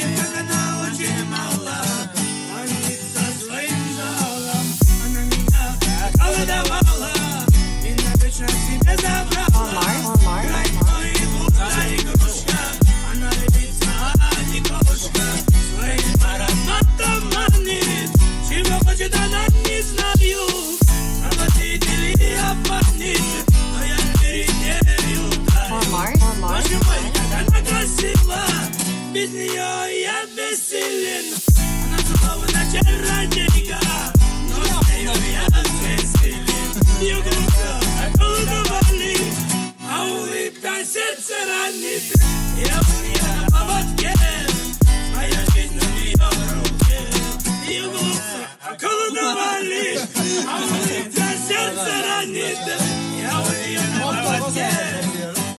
помнит, как она очень мала, манится своим залом. Она меня околдовала и навечно себе забрала. Играй мой будто игрушка, она лепится, а не кошка. Своим ароматом манит, чего хочет она, не знаю. Обманет или обманет, но я перед нею таю. Боже мой, как она красива, без нее я бессилен. Она целована чародейка, но с нею я бессилен. Ее глаза околдовали, а улыбка сердце ранит. Я у нее на поводке, моя жизнь в ее руке. Ее глаза околдовали, а улыбка сердце ранит. Я у нее на поводке.